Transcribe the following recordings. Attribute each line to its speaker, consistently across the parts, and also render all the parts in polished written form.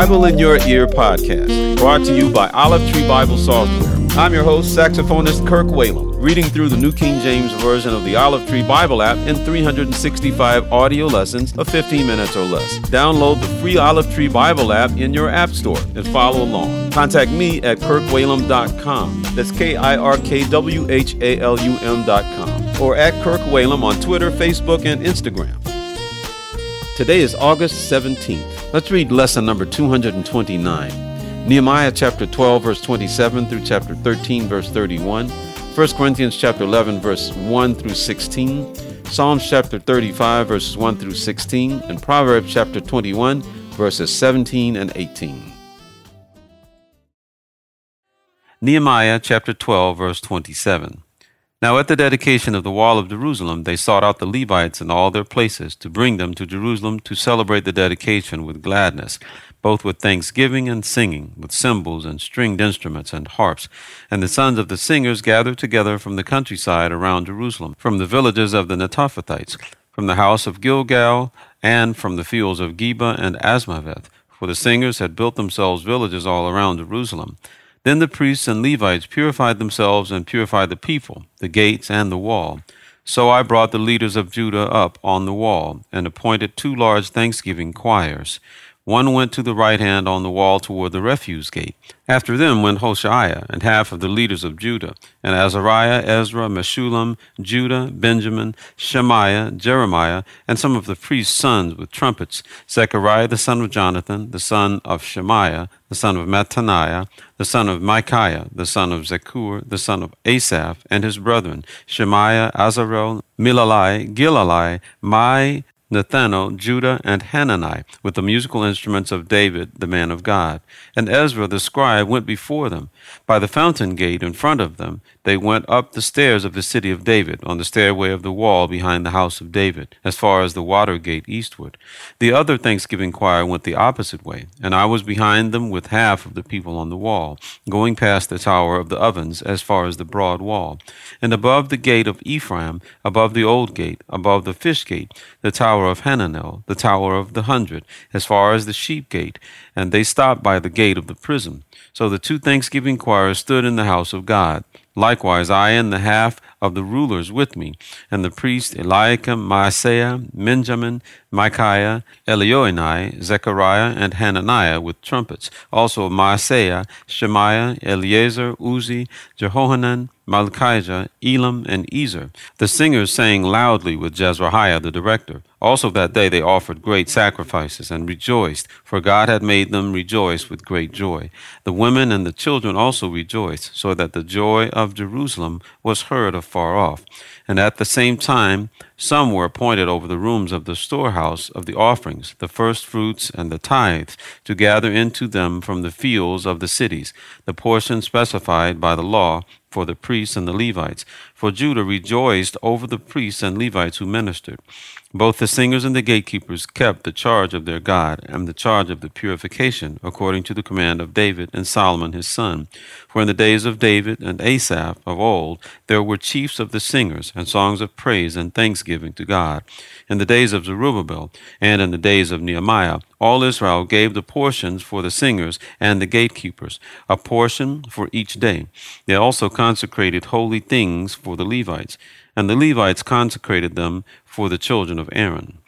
Speaker 1: Bible in Your Ear podcast, brought to you by Olive Tree Bible Software. I'm your host, saxophonist Kirk Whalum, reading through the New King James Version of the Olive Tree Bible app in 365 audio lessons of 15 minutes or less. Download the free Olive Tree Bible app in your app store and follow along. Contact me at kirkwhalum.com. That's KIRKWHALUM.com. Or at Kirk Whalum on Twitter, Facebook, and Instagram. Today is August 17th. Let's read lesson number 229. Nehemiah chapter 12, verse 27 through chapter 13, verse 31. 1 Corinthians chapter 11, verse 1 through 16. Psalms chapter 35, verses 1 through 16. And Proverbs chapter 21, verses 17 and 18. Nehemiah chapter 12, verse 27. Now at the dedication of the wall of Jerusalem, they sought out the Levites in all their places to bring them to Jerusalem to celebrate the dedication with gladness, both with thanksgiving and singing, with cymbals and stringed instruments and harps. And the sons of the singers gathered together from the countryside around Jerusalem, from the villages of the Netophathites, from the house of Gilgal, and from the fields of Geba and Asmaveth, for the singers had built themselves villages all around Jerusalem. Then the priests and Levites purified themselves and purified the people, the gates and the wall. So I brought the leaders of Judah up on the wall, and appointed 2 large thanksgiving choirs. One went to the right hand on the wall toward the refuse gate. After them went Hoshea and half of the leaders of Judah, and Azariah, Ezra, Meshullam, Judah, Benjamin, Shemaiah, Jeremiah, and some of the priests' sons with trumpets, Zechariah the son of Jonathan, the son of Shemaiah, the son of Mattaniah, the son of Micaiah, the son of Zakur, the son of Asaph, and his brethren, Shemaiah, Azarel, Milalai, Gilalai, Mai, Nathanael, Judah, and Hanani, with the musical instruments of David, the man of God. And Ezra the scribe went before them. By the fountain gate in front of them, they went up the stairs of the city of David, on the stairway of the wall behind the house of David, as far as the water gate eastward. The other thanksgiving choir went the opposite way, and I was behind them with half of the people on the wall, going past the tower of the ovens as far as the broad wall. And above the gate of Ephraim, above the old gate, above the fish gate, the tower of Hananel, the tower of the 100, as far as the sheep gate, and they stopped by the gate of the prison. So the 2 thanksgiving choirs stood in the house of God. Likewise I and the half of the rulers with me, and the priests Eliakim, Maaseiah, Benjamin, Micaiah, Elioenai, Zechariah, and Hananiah with trumpets. Also Maaseiah, Shemaiah, Eleazar, Uzi, Jehohanan, Malchijah, Elam, and Ezer. The singers sang loudly with Jezrahiah the director. Also that day they offered great sacrifices and rejoiced, for God had made them rejoice with great joy. The women and the children also rejoiced, so that the joy of Jerusalem was heard afar off. And at the same time some were appointed over the rooms of the storehouse of the offerings, the first fruits and the tithes, to gather into them from the fields of the cities, the portion specified by the law for the priests and the Levites. For Judah rejoiced over the priests and Levites who ministered. Both the singers and the gatekeepers kept the charge of their God and the charge of the purification, according to the command of David and Solomon his son. For in the days of David and Asaph of old, there were chiefs of the singers, and songs of praise and thanksgiving to God. In the days of Zerubbabel, and in the days of Nehemiah, all Israel gave the portions for the singers and the gatekeepers, a portion for each day. They also consecrated holy things for the Levites, and the Levites consecrated them for the children of Aaron.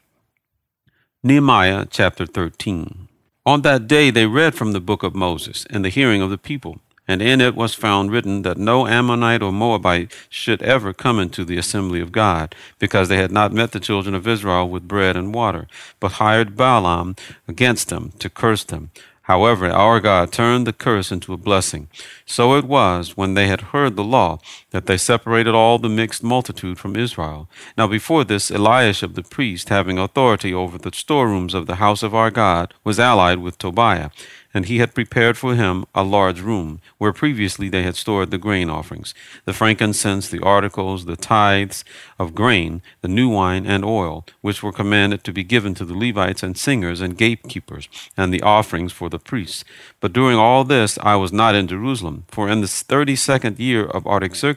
Speaker 1: Nehemiah chapter 13. On that day they read from the book of Moses in the hearing of the people, and in it was found written that no Ammonite or Moabite should ever come into the assembly of God, because they had not met the children of Israel with bread and water, but hired Balaam against them to curse them. However, our God turned the curse into a blessing. So it was, when they had heard the law, that they separated all the mixed multitude from Israel. Now before this, Eliashib the priest, having authority over the storerooms of the house of our God, was allied with Tobiah, and he had prepared for him a large room, where previously they had stored the grain offerings, the frankincense, the articles, the tithes of grain, the new wine, and oil, which were commanded to be given to the Levites and singers and gatekeepers, and the offerings for the priests. But during all this I was not in Jerusalem, for in the 32nd year of Artaxerxes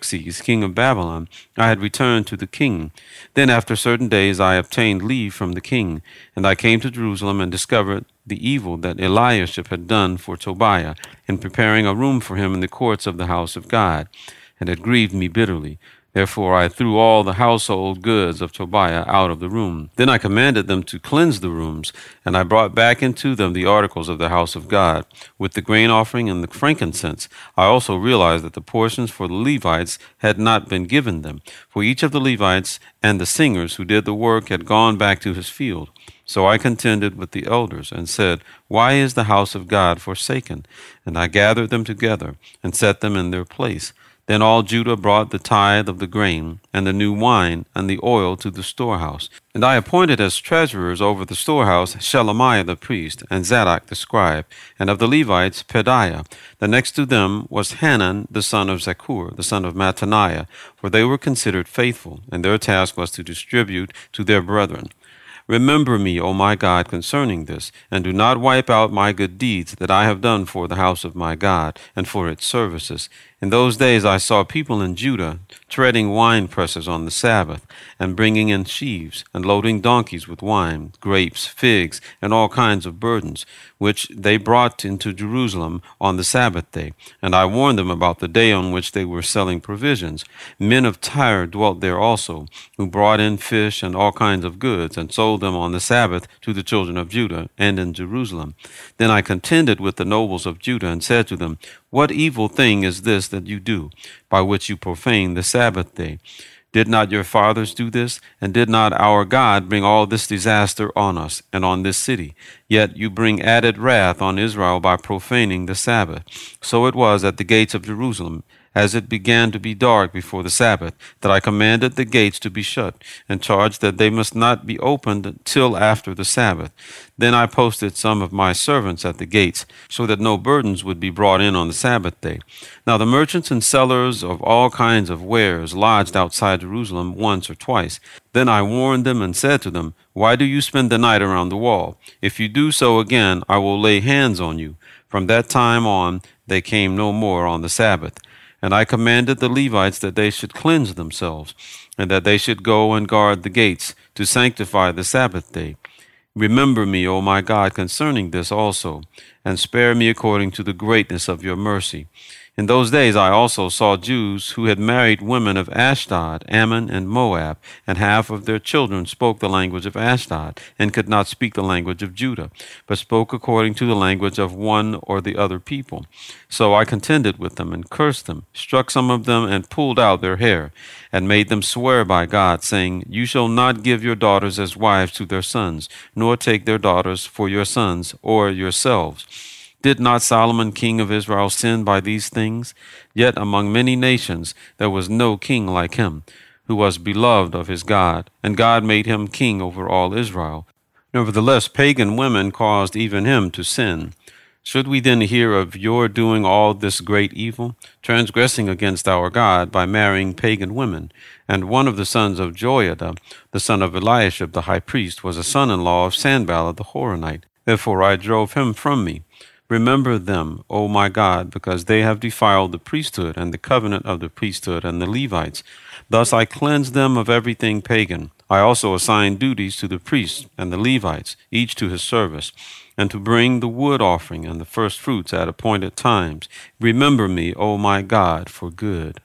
Speaker 1: Artaxerxes, king of Babylon, I had returned to the king. Then after certain days I obtained leave from the king, and I came to Jerusalem and discovered the evil that Eliashib had done for Tobiah in preparing a room for him in the courts of the house of God, and it grieved me bitterly. Therefore I threw all the household goods of Tobiah out of the room. Then I commanded them to cleanse the rooms, and I brought back into them the articles of the house of God, with the grain offering and the frankincense. I also realized that the portions for the Levites had not been given them, for each of the Levites and the singers who did the work had gone back to his field. So I contended with the elders and said, Why is the house of God forsaken? And I gathered them together and set them in their place. Then all Judah brought the tithe of the grain, and the new wine, and the oil to the storehouse. And I appointed as treasurers over the storehouse Shelemiah the priest, and Zadok the scribe, and of the Levites Pedaiah. The next to them was Hanan the son of Zaccur, the son of Mattaniah, for they were considered faithful, and their task was to distribute to their brethren. Remember me, O my God, concerning this, and do not wipe out my good deeds that I have done for the house of my God, and for its services. In those days I saw people in Judah treading wine presses on the Sabbath, and bringing in sheaves, and loading donkeys with wine, grapes, figs, and all kinds of burdens, which they brought into Jerusalem on the Sabbath day. And I warned them about the day on which they were selling provisions. Men of Tyre dwelt there also, who brought in fish and all kinds of goods, and sold them on the Sabbath to the children of Judah and in Jerusalem. Then I contended with the nobles of Judah, and said to them, What evil thing is this that you do, by which you profane the Sabbath day? Did not your fathers do this? And did not our God bring all this disaster on us and on this city? Yet you bring added wrath on Israel by profaning the Sabbath. So it was at the gates of Jerusalem, as it began to be dark before the Sabbath, that I commanded the gates to be shut, and charged that they must not be opened till after the Sabbath. Then I posted some of my servants at the gates, so that no burdens would be brought in on the Sabbath day. Now the merchants and sellers of all kinds of wares lodged outside Jerusalem once or twice. Then I warned them and said to them, Why do you spend the night around the wall? If you do so again, I will lay hands on you. From that time on, they came no more on the Sabbath. And I commanded the Levites that they should cleanse themselves, and that they should go and guard the gates, to sanctify the Sabbath day. Remember me, O my God, concerning this also, and spare me according to the greatness of your mercy. In those days I also saw Jews who had married women of Ashdod, Ammon, and Moab, and half of their children spoke the language of Ashdod, and could not speak the language of Judah, but spoke according to the language of one or the other people. So I contended with them, and cursed them, struck some of them, and pulled out their hair, and made them swear by God, saying, You shall not give your daughters as wives to their sons, nor take their daughters for your sons, or yourselves. Did not Solomon king of Israel sin by these things? Yet among many nations there was no king like him, who was beloved of his God, and God made him king over all Israel. Nevertheless, pagan women caused even him to sin. Should we then hear of your doing all this great evil, transgressing against our God by marrying pagan women? And one of the sons of Joiada, the son of Eliashib the high priest, was a son-in-law of Sanballat the Horonite. Therefore I drove him from me. Remember them, O my God, because they have defiled the priesthood and the covenant of the priesthood and the Levites. Thus I cleansed them of everything pagan. I also assigned duties to the priests and the Levites, each to his service, and to bring the wood offering and the first fruits at appointed times. Remember me, O my God, for good.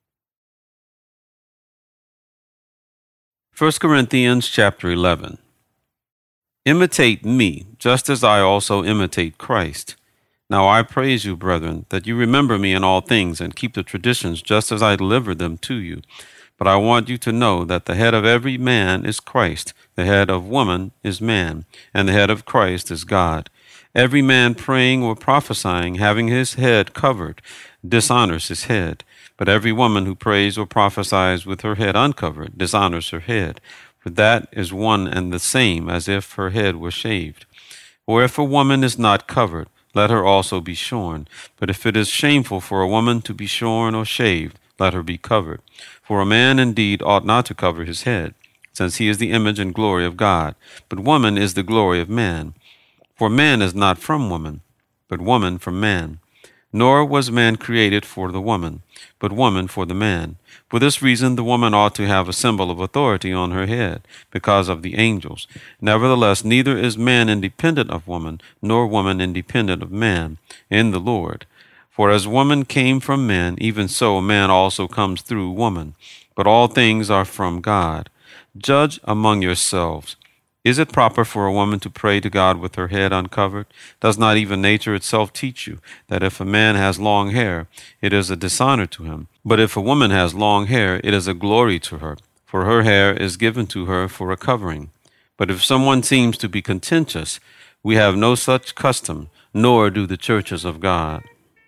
Speaker 1: 1 Corinthians chapter 11. Imitate me, just as I also imitate Christ. Now I praise you, brethren, that you remember me in all things, and keep the traditions just as I delivered them to you. But I want you to know that the head of every man is Christ, the head of woman is man, and the head of Christ is God. Every man praying or prophesying, having his head covered, dishonors his head. But every woman who prays or prophesies with her head uncovered dishonors her head. For that is one and the same as if her head were shaved. Or if a woman is not covered, let her also be shorn. But if it is shameful for a woman to be shorn or shaved, let her be covered. For a man indeed ought not to cover his head, since he is the image and glory of God. But woman is the glory of man. For man is not from woman, but woman from man. Nor was man created for the woman, but woman for the man. For this reason, the woman ought to have a symbol of authority on her head, because of the angels. Nevertheless, neither is man independent of woman, nor woman independent of man, in the Lord. For as woman came from man, even so man also comes through woman. But all things are from God. Judge among yourselves. Is it proper for a woman to pray to God with her head uncovered? Does not even nature itself teach you that if a man has long hair, it is a dishonor to him? But if a woman has long hair, it is a glory to her, for her hair is given to her for a covering. But if someone seems to be contentious, we have no such custom, nor do the churches of God.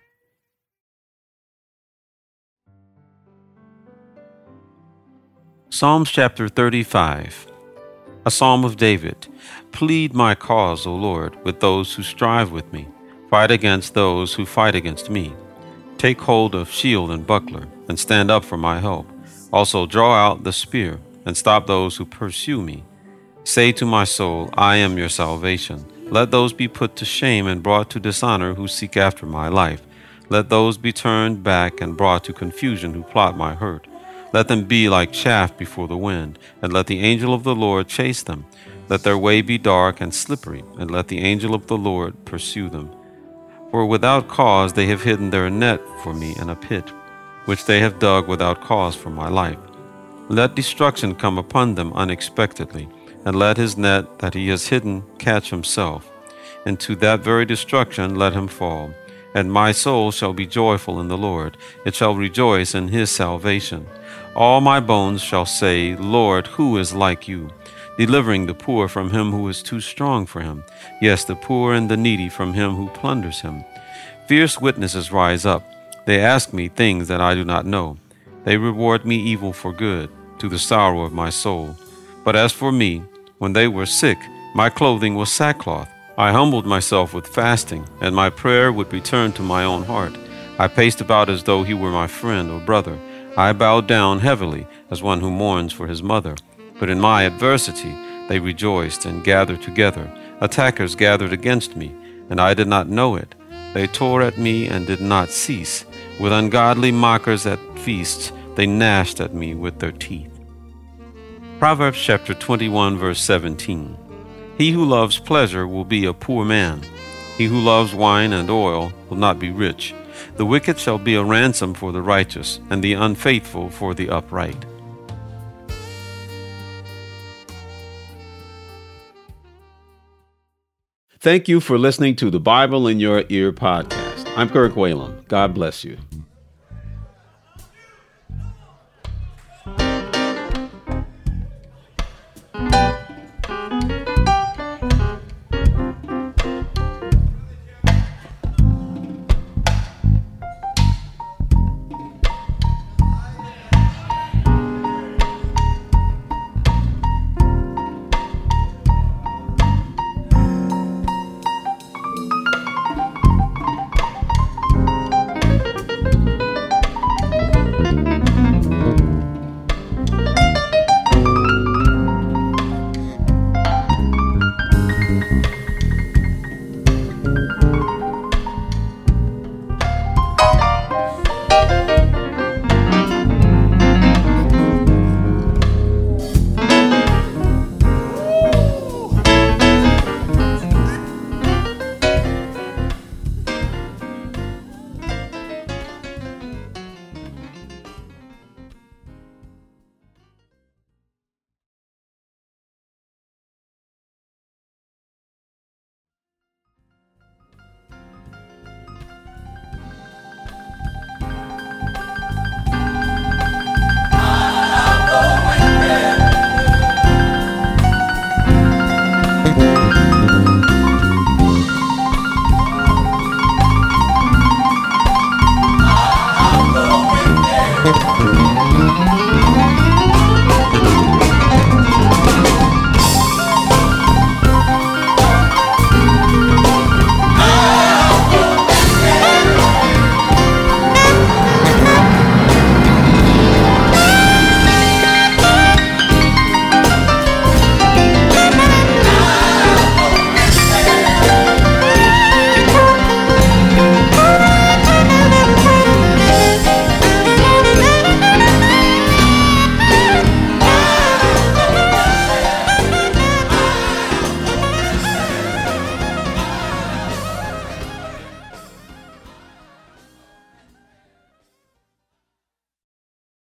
Speaker 1: Psalms chapter 35. A psalm of David. Plead my cause, O Lord, with those who strive with me. Fight against those who fight against me. Take hold of shield and buckler, and stand up for my help. Also draw out the spear, and stop those who pursue me. Say to my soul, I am your salvation. Let those be put to shame and brought to dishonor who seek after my life. Let those be turned back and brought to confusion who plot my hurt. Let them be like chaff before the wind, and let the angel of the Lord chase them. Let their way be dark and slippery, and let the angel of the Lord pursue them. For without cause they have hidden their net for me in a pit, which they have dug without cause for my life. Let destruction come upon them unexpectedly, and let his net that he has hidden catch himself. And to that very destruction let him fall. And my soul shall be joyful in the Lord, it shall rejoice in his salvation. All my bones shall say, Lord, who is like you? Delivering the poor from him who is too strong for him, yes, the poor and the needy from him who plunders him. Fierce witnesses rise up. They ask me things that I do not know. They reward me evil for good, to the sorrow of my soul. But as for me, when they were sick, my clothing was sackcloth. I humbled myself with fasting, and my prayer would return to my own heart. I paced about as though he were my friend or brother. I bowed down heavily as one who mourns for his mother. But in my adversity they rejoiced and gathered together. Attackers gathered against me, and I did not know it. They tore at me and did not cease. With ungodly mockers at feasts, they gnashed at me with their teeth. Proverbs chapter 21, verse 17. He who loves pleasure will be a poor man. He who loves wine and oil will not be rich. The wicked shall be a ransom for the righteous, and the unfaithful for the upright. Thank you for listening to the Bible in Your Ear podcast. I'm Kirk Whalum. God bless you.